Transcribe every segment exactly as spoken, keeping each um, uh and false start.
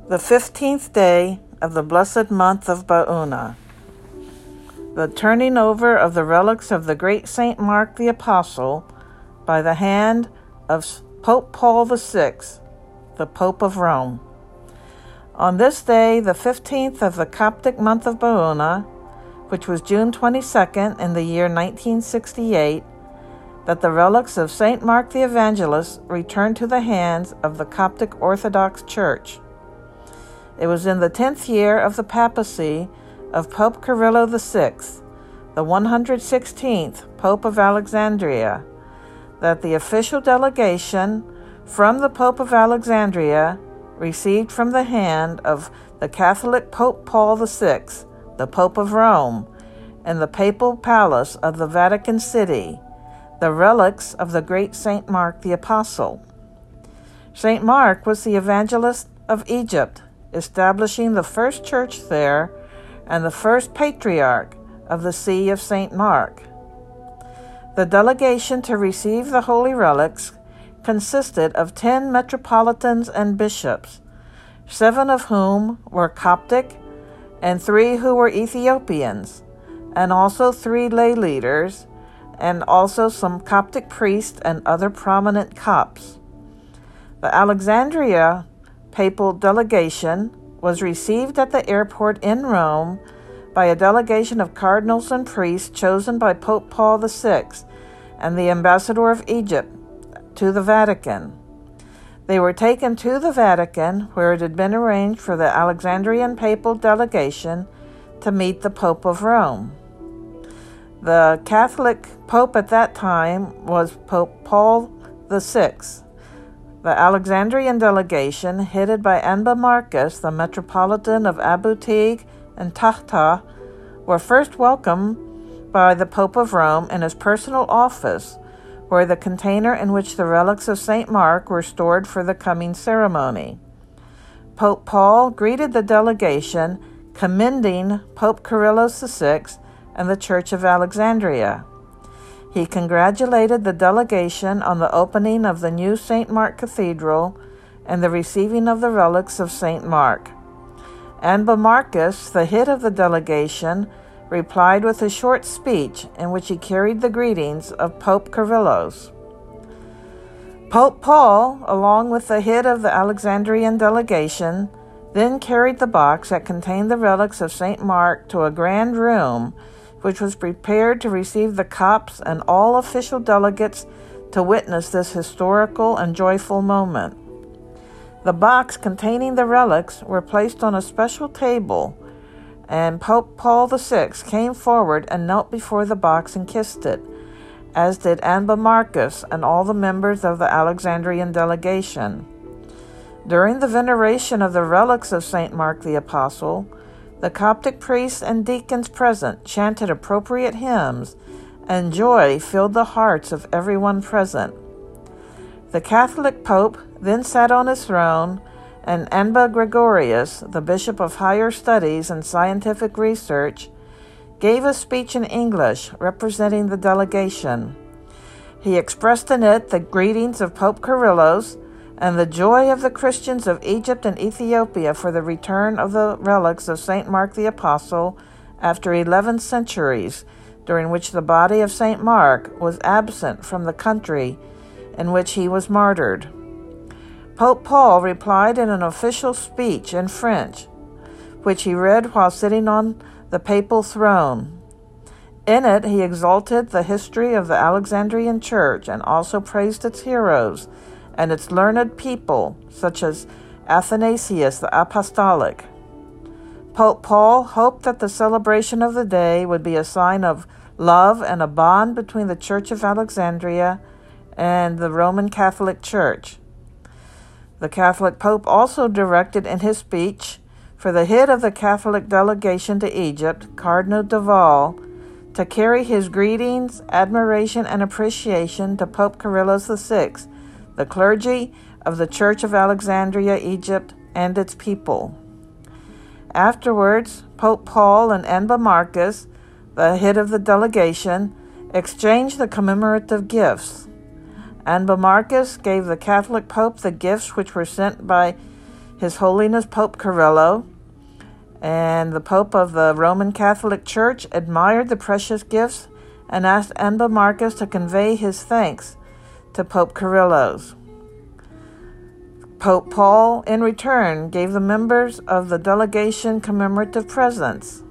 The fifteenth day of the blessed month of Ba'una. The turning over of the relics of the great Saint Mark the Apostle by the hand of Pope Paul the Sixth, the Pope of Rome. On this day, the fifteenth of the Coptic month of Ba'una, which was June twenty-second in the year nineteen sixty-eight, that the relics of Saint Mark the Evangelist returned to the hands of the Coptic Orthodox Church. It was in the tenth year of the papacy of Pope Kyrillo the Sixth, the one hundred sixteenth Pope of Alexandria, that the official delegation from the Pope of Alexandria received from the hand of the Catholic Pope Paul the Sixth, the Pope of Rome, in the papal palace of the Vatican City, the relics of the great Saint Mark the Apostle. Saint Mark was the evangelist of Egypt, establishing the first church there and the first patriarch of the See of Saint Mark. The delegation to receive the holy relics consisted of ten metropolitans and bishops, seven of whom were Coptic and three who were Ethiopians, and also three lay leaders, and also some Coptic priests and other prominent Copts. The Alexandria papal delegation was received at the airport in Rome by a delegation of cardinals and priests chosen by Pope Paul the Sixth and the ambassador of Egypt to the Vatican. They were taken to the Vatican, where it had been arranged for the Alexandrian papal delegation to meet the Pope of Rome. The Catholic Pope at that time was Pope Paul the Sixth. The Alexandrian delegation, headed by Anba Marcus, the Metropolitan of Abu Tig and Tahta, were first welcomed by the Pope of Rome in his personal office, where the container in which the relics of Saint Mark were stored for the coming ceremony. Pope Paul greeted the delegation, commending Pope Kyrillo the Sixth and the Church of Alexandria. He congratulated the delegation on the opening of the new Saint Mark Cathedral and the receiving of the relics of Saint Mark. Anba Marcus, the head of the delegation, replied with a short speech in which he carried the greetings of Pope Kyrillos. Pope Paul, along with the head of the Alexandrian delegation, then carried the box that contained the relics of Saint Mark to a grand room, which was prepared to receive the Copts and all official delegates to witness this historical and joyful moment. The box containing the relics were placed on a special table, and Pope Paul the Sixth came forward and knelt before the box and kissed it, as did Anba Marcus and all the members of the Alexandrian delegation. During the veneration of the relics of Saint Mark the Apostle, the Coptic priests and deacons present chanted appropriate hymns, and joy filled the hearts of everyone present. The Catholic Pope then sat on his throne, and Anba Gregorius, the Bishop of Higher Studies and Scientific Research, gave a speech in English representing the delegation. He expressed in it the greetings of Pope Kyrillos and the joy of the Christians of Egypt and Ethiopia for the return of the relics of Saint Mark the Apostle after eleven centuries, during which the body of Saint Mark was absent from the country in which he was martyred. Pope Paul replied in an official speech in French, which he read while sitting on the papal throne. In it, he exalted the history of the Alexandrian Church and also praised its heroes and its learned people, such as Athanasius the Apostolic. Pope Paul hoped that the celebration of the day would be a sign of love and a bond between the Church of Alexandria and the Roman Catholic Church. The Catholic Pope also directed in his speech for the head of the Catholic delegation to Egypt, Cardinal Duval, to carry his greetings, admiration, and appreciation to Pope Kyrillos the Sixth, the clergy of the Church of Alexandria, Egypt, and its people. Afterwards, Pope Paul and Anba Marcus, the head of the delegation, exchanged the commemorative gifts. Anba Marcus gave the Catholic Pope the gifts which were sent by His Holiness Pope Carello and the Pope of the Roman Catholic Church admired the precious gifts and asked Anba Marcus to convey his thanks to Pope Carellos. Pope Paul, in return, gave the members of the delegation commemorative presents.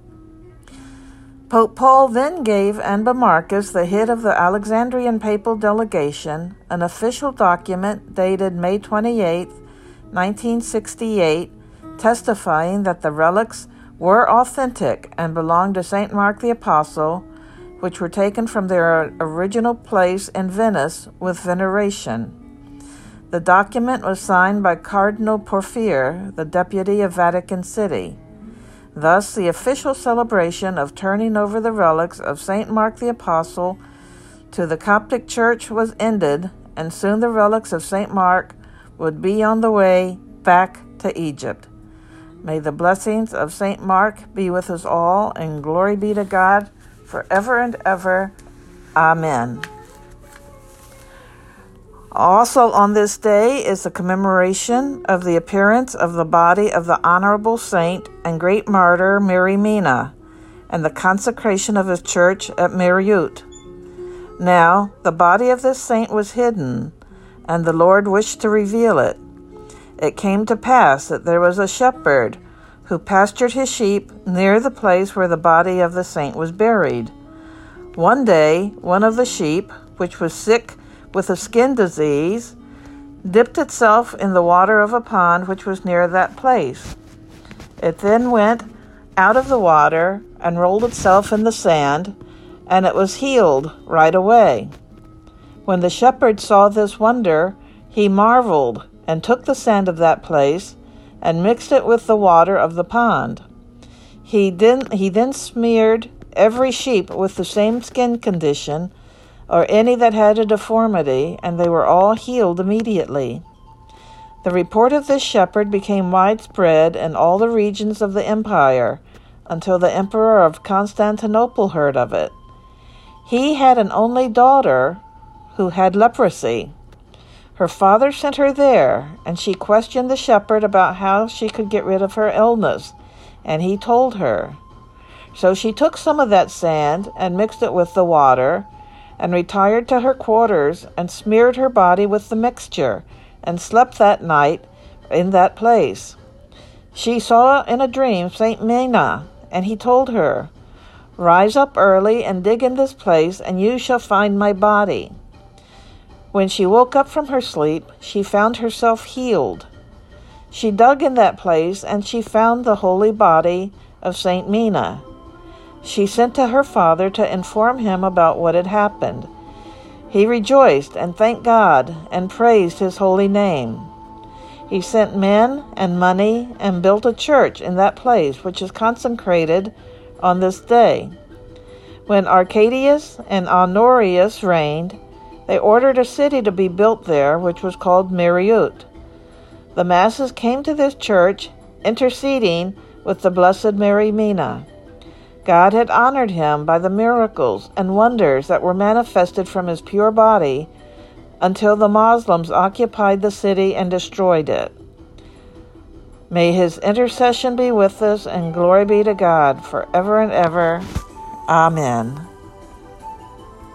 Pope Paul then gave Anba Marcus, the head of the Alexandrian papal delegation, an official document dated May twenty-eighth, nineteen sixty-eight, testifying that the relics were authentic and belonged to Saint Mark the Apostle, which were taken from their original place in Venice with veneration. The document was signed by Cardinal Porphyr, the deputy of Vatican City. Thus, the official celebration of turning over the relics of Saint Mark the Apostle to the Coptic Church was ended, and soon the relics of Saint Mark would be on the way back to Egypt. May the blessings of Saint Mark be with us all, and glory be to God forever and ever. Amen. Also on this day is the commemoration of the appearance of the body of the Honorable Saint and great martyr Mary Mina, and the consecration of his church at Mariut. Now, the body of this saint was hidden, and the Lord wished to reveal it. It came to pass that there was a shepherd who pastured his sheep near the place where the body of the saint was buried. One day, one of the sheep, which was sick with a skin disease, dipped itself in the water of a pond which was near that place. It then went out of the water and rolled itself in the sand, and it was healed right away. When the shepherd saw this wonder, he marveled and took the sand of that place and mixed it with the water of the pond. He then, he then smeared every sheep with the same skin condition, or any that had a deformity, and they were all healed immediately. The report of this shepherd became widespread in all the regions of the empire, until the emperor of Constantinople heard of it. He had an only daughter who had leprosy. Her father sent her there, and she questioned the shepherd about how she could get rid of her illness, and he told her. So she took some of that sand and mixed it with the water, and retired to her quarters, and smeared her body with the mixture, and slept that night in that place. She saw in a dream Saint Mina, and he told her, "Rise up early and dig in this place, and you shall find my body." When she woke up from her sleep, she found herself healed. She dug in that place, and she found the holy body of Saint Mina. She sent to her father to inform him about what had happened. He rejoiced and thanked God and praised his holy name. He sent men and money and built a church in that place, which is consecrated on this day. When Arcadius and Honorius reigned, they ordered a city to be built there, which was called Mariut. The masses came to this church, interceding with the Blessed Mary Mina. God had honored him by the miracles and wonders that were manifested from his pure body until the Muslims occupied the city and destroyed it. May his intercession be with us, and glory be to God forever and ever. Amen.